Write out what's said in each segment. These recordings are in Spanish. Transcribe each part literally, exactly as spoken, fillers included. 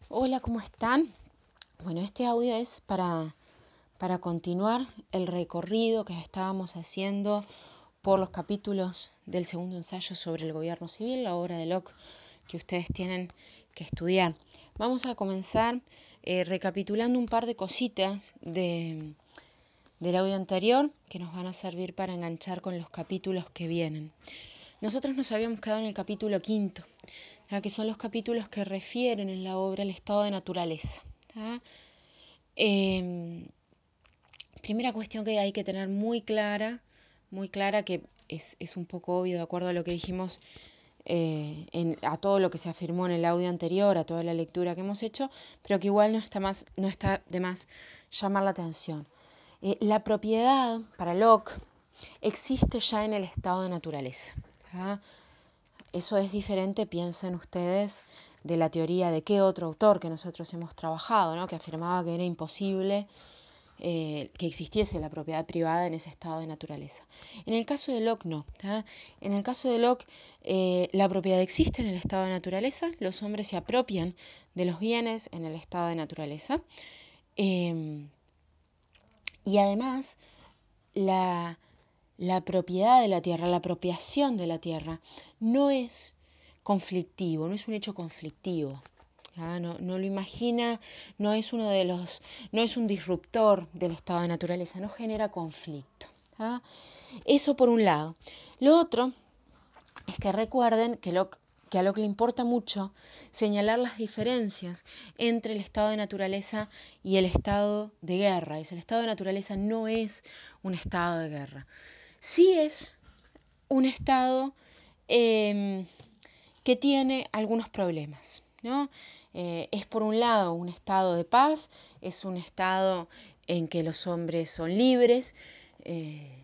Hola, ¿cómo están? Bueno, este audio es para, para continuar el recorrido que estábamos haciendo por los capítulos del segundo ensayo sobre el gobierno civil, la obra de Locke que ustedes tienen que estudiar. Vamos a comenzar eh, recapitulando un par de cositas de, del audio anterior que nos van a servir para enganchar con los capítulos que vienen. Nosotros nos habíamos quedado en el capítulo quinto, ¿tá? Que son los capítulos que refieren en la obra el estado de naturaleza. ¿Tá? Eh, primera cuestión que hay que tener muy clara, muy clara, que es, es un poco obvio de acuerdo a lo que dijimos, eh, en, a todo lo que se afirmó en el audio anterior, a toda la lectura que hemos hecho, pero que igual no está, más, no está de más llamar la atención. Eh, la propiedad, para Locke, existe ya en el estado de naturaleza. ¿Tá? Eso es diferente, piensen ustedes, de la teoría de qué otro autor que nosotros hemos trabajado, ¿no? Que afirmaba que era imposible eh, que existiese la propiedad privada en ese estado de naturaleza. En el caso de Locke no. ¿tá? En el caso de Locke eh, la propiedad existe en el estado de naturaleza, los hombres se apropian de los bienes en el estado de naturaleza eh, y además la... La propiedad de la tierra, la apropiación de la tierra, no es conflictivo, no es un hecho conflictivo. ¿Ah? No, no lo imagina, no es uno de los, no es un disruptor del estado de naturaleza, no genera conflicto. ¿Ah? Eso por un lado. Lo otro es que recuerden que, lo, que a Locke le importa mucho señalar las diferencias entre el estado de naturaleza y el estado de guerra. Es el estado de naturaleza no es un estado de guerra. Sí es un estado eh, que tiene algunos problemas, ¿no? Eh, es por un lado un estado de paz, es un estado en que los hombres son libres, eh,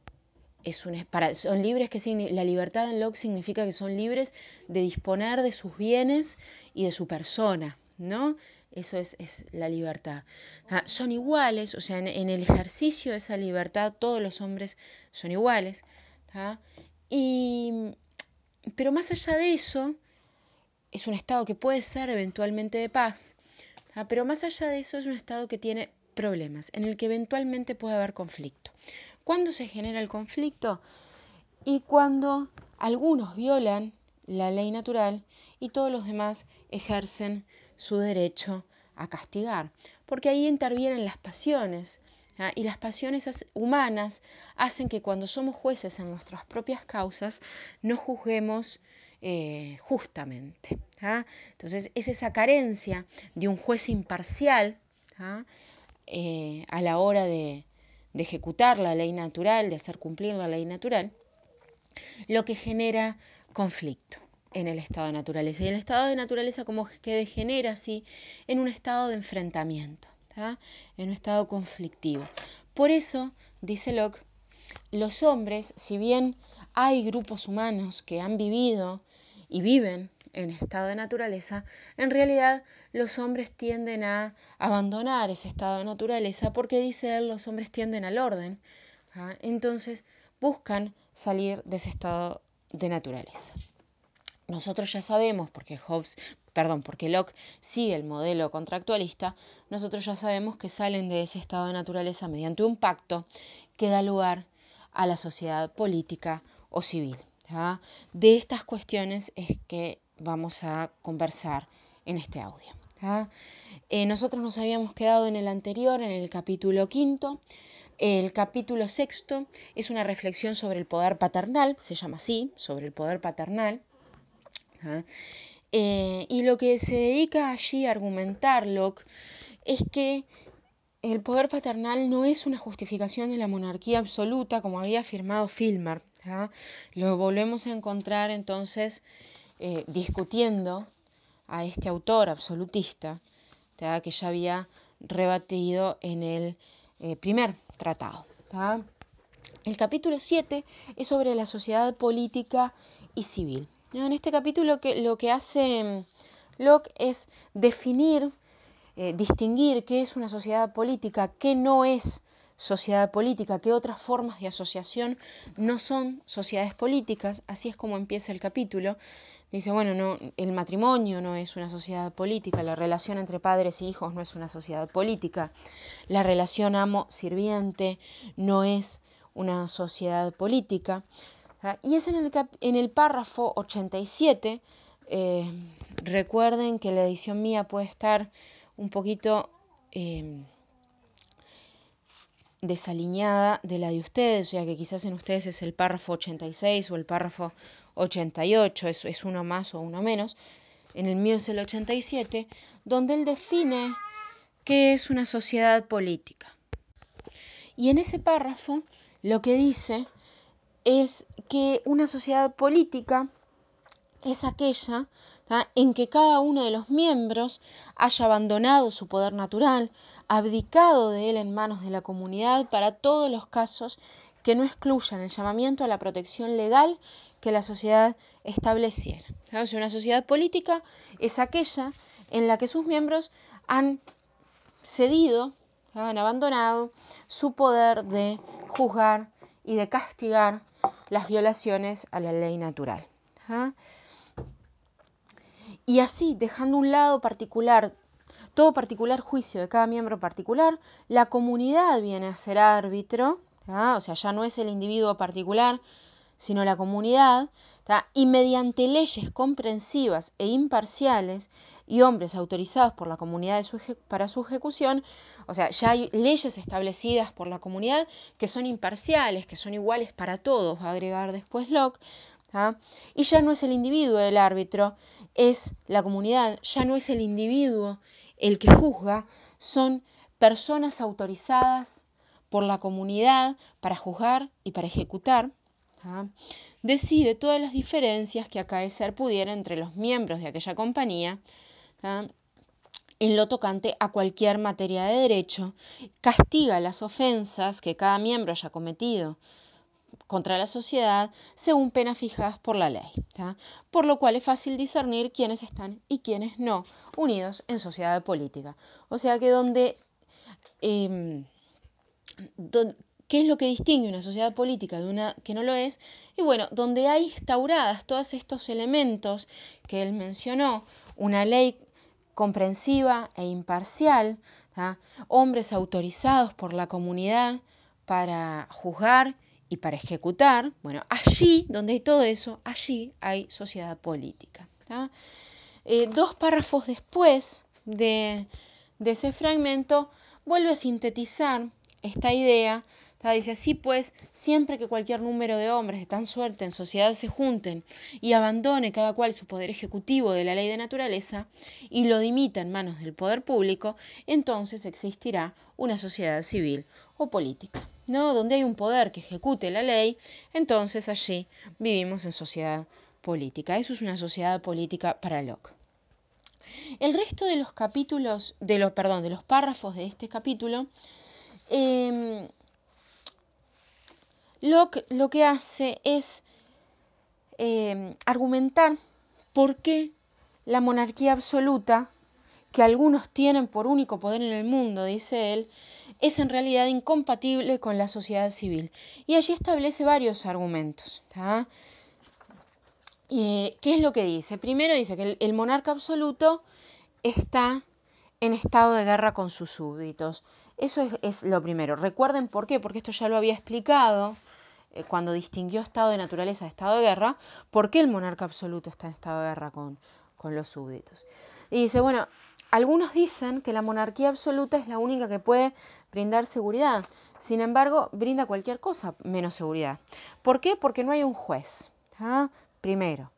es un, para, son libres que la libertad en Locke significa que son libres de disponer de sus bienes y de su persona, ¿no? Eso es, es la libertad. Ah, son iguales, o sea, en, en el ejercicio de esa libertad todos los hombres son iguales. ¿tá? Y, pero más allá de eso, es un estado que puede ser eventualmente de paz, ¿tá? Pero más allá de eso es un estado que tiene problemas, en el que eventualmente puede haber conflicto. ¿Cuándo se genera el conflicto? Y cuando algunos violan la ley natural y todos los demás ejercen su derecho a castigar, porque ahí intervienen las pasiones, ¿ah? Y las pasiones humanas hacen que cuando somos jueces en nuestras propias causas no juzguemos eh, justamente. ¿ah? Entonces es esa carencia de un juez imparcial ¿ah? eh, a la hora de, de ejecutar la ley natural, de hacer cumplir la ley natural, lo que genera conflicto en el estado de naturaleza. Y el estado de naturaleza como que degenera así en un estado de enfrentamiento, ¿tá? En un estado conflictivo. Por eso, dice Locke, los hombres, si bien hay grupos humanos que han vivido y viven en estado de naturaleza, en realidad los hombres tienden a abandonar ese estado de naturaleza porque, dice él, los hombres tienden al orden. ¿tá? Entonces buscan salir de ese estado de naturaleza. Nosotros ya sabemos, porque Hobbes, perdón, porque Locke sigue el modelo contractualista, nosotros ya sabemos que salen de ese estado de naturaleza mediante un pacto que da lugar a la sociedad política o civil. ¿tá? De estas cuestiones es que vamos a conversar en este audio. ¿tá? Eh, nosotros nos habíamos quedado en el anterior, en el capítulo quinto. El capítulo sexto es una reflexión sobre el poder paternal, se llama así, sobre el poder paternal. ¿ah? Eh, y lo que se dedica allí a argumentar Locke es que el poder paternal no es una justificación de la monarquía absoluta, como había afirmado Filmer. ¿tá? Lo volvemos a encontrar entonces eh, discutiendo a este autor absolutista, ¿tá? que ya había rebatido en el eh, primer tratado. ¿tá? El capítulo siete es sobre la sociedad política y civil. En este capítulo que, lo que hace Locke es definir, eh, distinguir qué es una sociedad política, qué no es sociedad política, qué otras formas de asociación no son sociedades políticas. Así es como empieza el capítulo. Dice, bueno, no, el matrimonio no es una sociedad política, la relación entre padres y hijos no es una sociedad política, la relación amo-sirviente no es una sociedad política. Y es en el, cap en el párrafo ochenta y siete, eh, recuerden que la edición mía puede estar un poquito eh, desaliñada de la de ustedes, o sea que quizás en ustedes es el párrafo ochenta y seis o el párrafo ochenta y ocho, es, es uno más o uno menos. En el mío es el ochenta y siete, donde él define qué es una sociedad política. Y en ese párrafo lo que dice es que una sociedad política es aquella ¿tá? en que cada uno de los miembros haya abandonado su poder natural, abdicado de él en manos de la comunidad para todos los casos que no excluyan el llamamiento a la protección legal que la sociedad estableciera. ¿tá? O sea, una sociedad política es aquella en la que sus miembros han cedido, ¿tá? han abandonado su poder de juzgar y de castigar las violaciones a la ley natural. ¿tá? Y así, dejando a un lado particular, todo particular juicio de cada miembro particular, la comunidad viene a ser árbitro, ¿tá? O sea, ya no es el individuo particular, sino la comunidad, ¿tá? Y mediante leyes comprensivas e imparciales y hombres autorizados por la comunidad de su para su ejecución, o sea, ya hay leyes establecidas por la comunidad que son imparciales, que son iguales para todos, va a agregar después Locke, ¿tá? Y ya no es el individuo el árbitro, es la comunidad, ya no es el individuo el que juzga, son personas autorizadas por la comunidad para juzgar y para ejecutar. ¿tá? Decide todas las diferencias que acaecer pudiera entre los miembros de aquella compañía, ¿tá? en lo tocante a cualquier materia de derecho, castiga las ofensas que cada miembro haya cometido contra la sociedad según penas fijadas por la ley, ¿tá? por lo cual es fácil discernir quiénes están y quiénes no unidos en sociedad política. O sea que donde, eh, donde ¿qué es lo que distingue una sociedad política de una que no lo es? Y bueno, donde hay instauradas todos estos elementos que él mencionó, una ley comprensiva e imparcial, ¿tá? hombres autorizados por la comunidad para juzgar y para ejecutar, bueno, allí donde hay todo eso, allí hay sociedad política. ¿tá? Eh, dos párrafos después de, de ese fragmento, vuelve a sintetizar esta idea. ¿tá? Dice así pues, siempre que cualquier número de hombres de tan suerte en sociedad se junten y abandone cada cual su poder ejecutivo de la ley de naturaleza y lo dimita en manos del poder público, entonces existirá una sociedad civil o política. ¿no? Donde hay un poder que ejecute la ley, entonces allí vivimos en sociedad política. Eso es una sociedad política para Locke. El resto de los capítulos, de los, perdón, de los párrafos de este capítulo, eh, Locke lo que hace es eh, argumentar por qué la monarquía absoluta, que algunos tienen por único poder en el mundo, dice él, es en realidad incompatible con la sociedad civil. Y allí establece varios argumentos. ¿tá? ¿Qué es lo que dice? Primero dice que el, el monarca absoluto está en estado de guerra con sus súbditos. Eso es, es lo primero. Recuerden por qué, porque esto ya lo había explicado eh, cuando distinguió estado de naturaleza de estado de guerra, por qué el monarca absoluto está en estado de guerra con, con los súbditos. Y dice, bueno, algunos dicen que la monarquía absoluta es la única que puede brindar seguridad. Sin embargo, brinda cualquier cosa menos seguridad. ¿Por qué? Porque no hay un juez. ¿tá? Primero.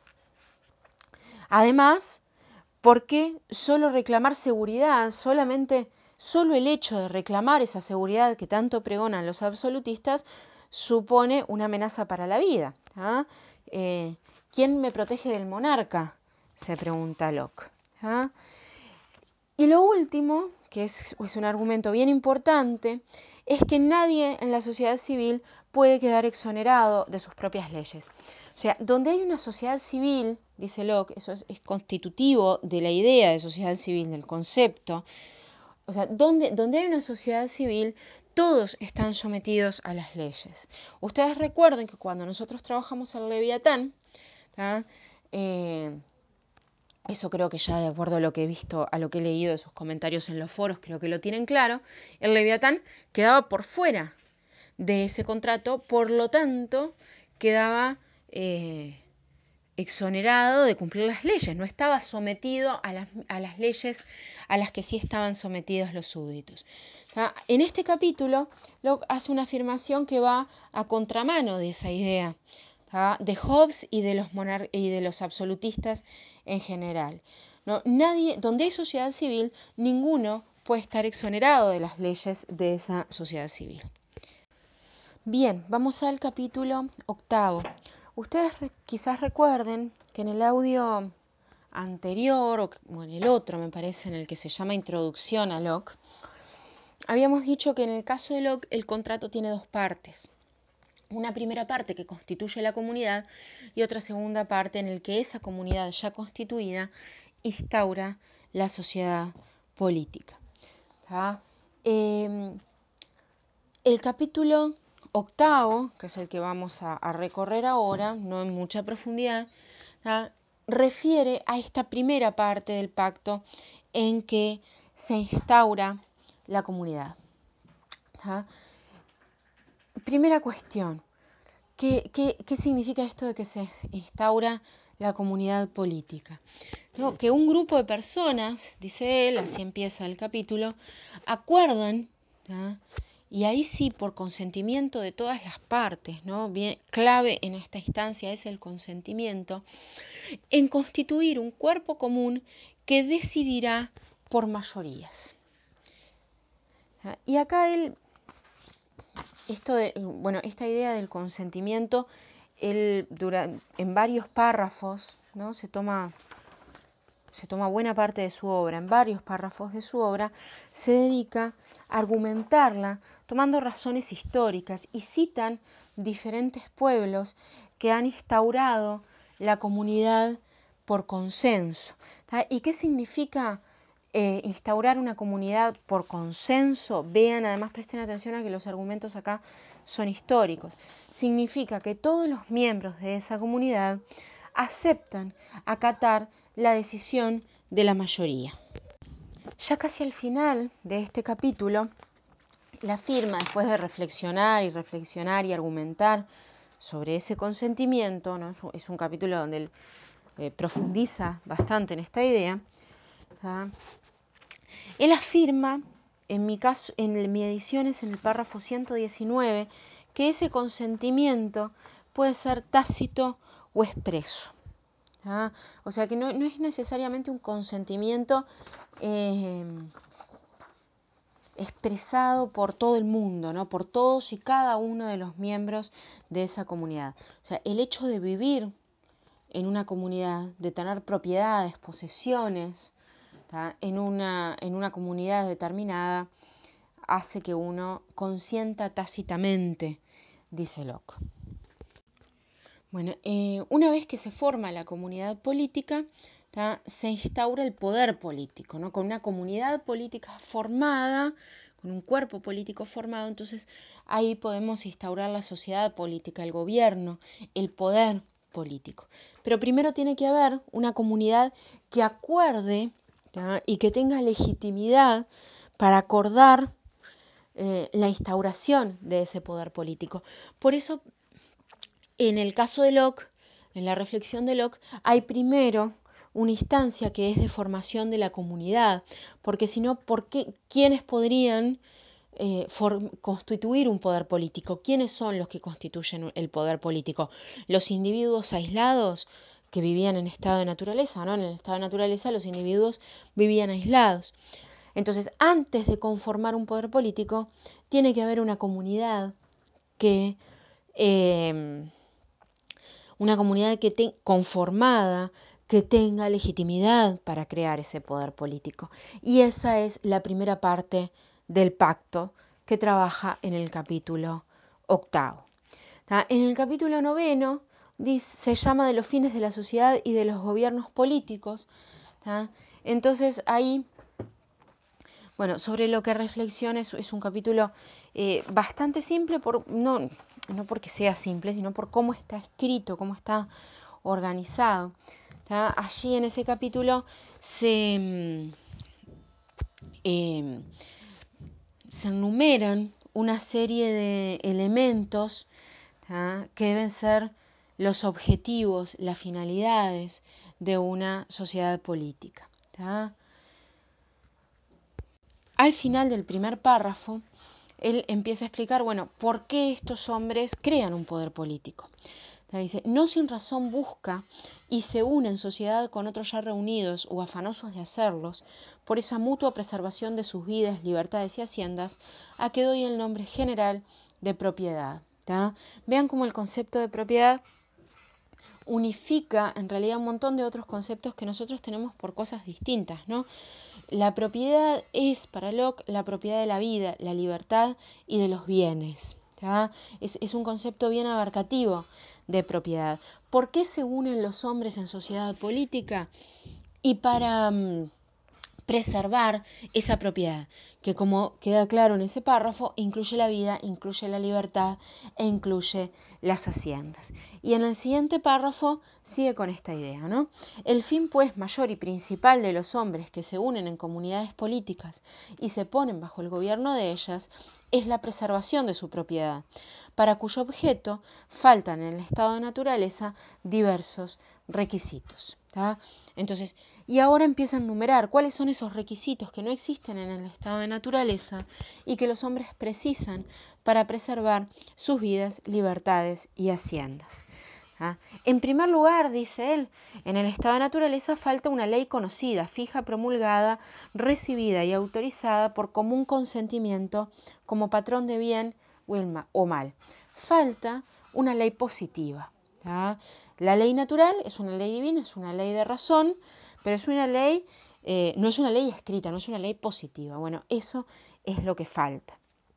Además, ¿por qué solo reclamar seguridad? Solamente, solo el hecho de reclamar esa seguridad que tanto pregonan los absolutistas supone una amenaza para la vida. ¿ah? Eh, ¿Quién me protege del monarca? Se pregunta Locke. ¿ah? Y lo último, que es, es un argumento bien importante, es que nadie en la sociedad civil puede quedar exonerado de sus propias leyes. O sea, donde hay una sociedad civil, dice Locke, eso es, es constitutivo de la idea de sociedad civil, del concepto, o sea, donde, donde hay una sociedad civil, todos están sometidos a las leyes. Ustedes recuerden que cuando nosotros trabajamos el Leviatán, eh, eso creo que ya de acuerdo a lo que he visto, a lo que he leído de sus comentarios en los foros, creo que lo tienen claro, el Leviatán quedaba por fuera de ese contrato, por lo tanto quedaba eh, exonerado de cumplir las leyes, no estaba sometido a las, a las leyes a las que sí estaban sometidos los súbditos. ¿Ah? En este capítulo Locke hace una afirmación que va a contramano de esa idea, ¿ah? de Hobbes y de, los monar y de los absolutistas en general. ¿No? Nadie, donde hay sociedad civil, ninguno puede estar exonerado de las leyes de esa sociedad civil. Bien, vamos al capítulo octavo. Ustedes re quizás recuerden que en el audio anterior, o, o en el otro me parece, en el que se llama Introducción a Locke, habíamos dicho que en el caso de Locke el contrato tiene dos partes. Una primera parte que constituye la comunidad y otra segunda parte en el que esa comunidad ya constituida instaura la sociedad política. Eh, el capítulo octavo, que es el que vamos a, a recorrer ahora, no en mucha profundidad, ¿tá? refiere a esta primera parte del pacto en que se instaura la comunidad. ¿tá? Primera cuestión, ¿qué, qué, qué significa esto de que se instaura la comunidad política? ¿No? Que un grupo de personas, dice él, así empieza el capítulo, acuerdan, ¿tá? y ahí sí, por consentimiento de todas las partes, ¿no? Bien, clave en esta instancia es el consentimiento, en constituir un cuerpo común que decidirá por mayorías. Y acá él, esto de, bueno, esta idea del consentimiento, él dura, en varios párrafos, ¿no? se toma... se toma buena parte de su obra, en varios párrafos de su obra, se dedica a argumentarla tomando razones históricas y citan diferentes pueblos que han instaurado la comunidad por consenso. ¿tá? ¿Y qué significa eh, instaurar una comunidad por consenso? Vean, además presten atención a que los argumentos acá son históricos. Significa que todos los miembros de esa comunidad aceptan acatar la decisión de la mayoría. Ya casi al final de este capítulo, la firma, después de reflexionar y reflexionar y argumentar sobre ese consentimiento, ¿no? es un capítulo donde él eh, profundiza bastante en esta idea, ¿tá? Él afirma, en mi caso, en mi edición es en el párrafo ciento diecinueve, que ese consentimiento puede ser tácito o expreso. ¿Ah? O sea que no, no es necesariamente un consentimiento eh, expresado por todo el mundo, ¿no? por todos y cada uno de los miembros de esa comunidad. O sea, el hecho de vivir en una comunidad, de tener propiedades, posesiones, ¿tá? en una, en una comunidad determinada, hace que uno consienta tácitamente, dice Locke. Bueno, eh, una vez que se forma la comunidad política, ¿tá? se instaura el poder político, ¿no? Con una comunidad política formada, con un cuerpo político formado, entonces ahí podemos instaurar la sociedad política, el gobierno, el poder político. Pero primero tiene que haber una comunidad que acuerde, ¿tá? y que tenga legitimidad para acordar eh, la instauración de ese poder político. Por eso, en el caso de Locke, en la reflexión de Locke, hay primero una instancia que es de formación de la comunidad, porque si no, ¿por qué? ¿Quiénes podrían eh, constituir un poder político? ¿Quiénes son los que constituyen el poder político? ¿Los individuos aislados que vivían en estado de naturaleza? ¿no? En el estado de naturaleza los individuos vivían aislados. Entonces, antes de conformar un poder político, tiene que haber una comunidad que... Eh, una comunidad que te, conformada, que tenga legitimidad para crear ese poder político. Y esa es la primera parte del pacto que trabaja en el capítulo octavo. ¿Tá? En el capítulo noveno dice, se llama de los fines de la sociedad y de los gobiernos políticos. ¿tá? Entonces ahí Bueno, sobre lo que reflexiona es, es un capítulo eh, bastante simple, por, no, no porque sea simple, sino por cómo está escrito, cómo está organizado. ¿Tá? Allí en ese capítulo se, eh, se enumeran una serie de elementos, ¿tá? que deben ser los objetivos, las finalidades de una sociedad política. ¿Tá? Al final del primer párrafo, él empieza a explicar, bueno, por qué estos hombres crean un poder político. Dice, no sin razón busca y se une en sociedad con otros ya reunidos o afanosos de hacerlos, por esa mutua preservación de sus vidas, libertades y haciendas, a que doy el nombre general de propiedad. ¿tá? Vean cómo el concepto de propiedad unifica en realidad un montón de otros conceptos que nosotros tenemos por cosas distintas, ¿no? La propiedad es para Locke la propiedad de la vida, la libertad y de los bienes. ¿tá? Es, es un concepto bien abarcativo de propiedad. ¿Por qué se unen los hombres en sociedad política? Y para um, preservar esa propiedad, que como queda claro en ese párrafo, incluye la vida, incluye la libertad e incluye las haciendas. Y en el siguiente párrafo sigue con esta idea, ¿no? El fin, pues, mayor y principal de los hombres que se unen en comunidades políticas y se ponen bajo el gobierno de ellas es la preservación de su propiedad, para cuyo objeto faltan en el estado de naturaleza diversos requisitos. ¿tá? Entonces, y ahora empieza a enumerar cuáles son esos requisitos que no existen en el estado de naturaleza y que los hombres precisan para preservar sus vidas, libertades y haciendas. ¿Ah? En primer lugar, dice él, en el estado de naturaleza falta una ley conocida, fija, promulgada, recibida y autorizada por común consentimiento como patrón de bien o mal. Falta una ley positiva. ¿tá? La ley natural es una ley divina, es una ley de razón, pero es una ley, eh, no es una ley escrita, no es una ley positiva. Bueno, eso es lo que falta.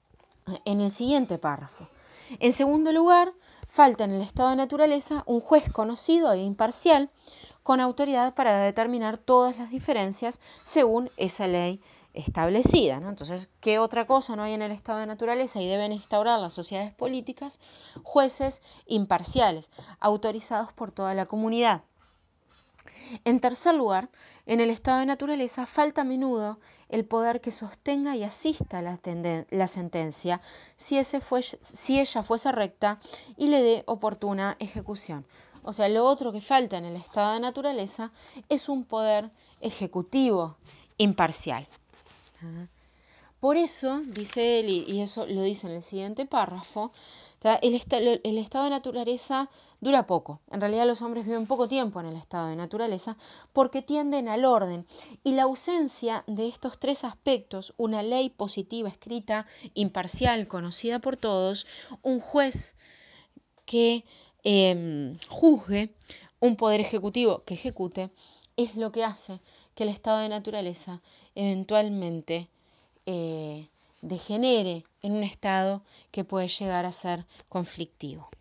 En el siguiente párrafo. En segundo lugar, falta en el estado de naturaleza un juez conocido e imparcial con autoridad para determinar todas las diferencias según esa ley establecida. ¿no? Entonces, ¿qué otra cosa no hay en el estado de naturaleza y deben instaurar las sociedades políticas? Jueces imparciales, autorizados por toda la comunidad. En tercer lugar, en el estado de naturaleza falta a menudo el poder que sostenga y asista la, la sentencia si, ese fue, si ella fuese recta y le dé oportuna ejecución. O sea, lo otro que falta en el estado de naturaleza es un poder ejecutivo imparcial. Por eso, dice él, y eso lo dice en el siguiente párrafo, el, est el estado de naturaleza dura poco. En realidad los hombres viven poco tiempo en el estado de naturaleza porque tienden al orden. Y la ausencia de estos tres aspectos, una ley positiva, escrita, imparcial, conocida por todos, un juez que eh, juzgue, un poder ejecutivo que ejecute, es lo que hace que el estado de naturaleza eventualmente Eh, degenere en un estado que puede llegar a ser conflictivo.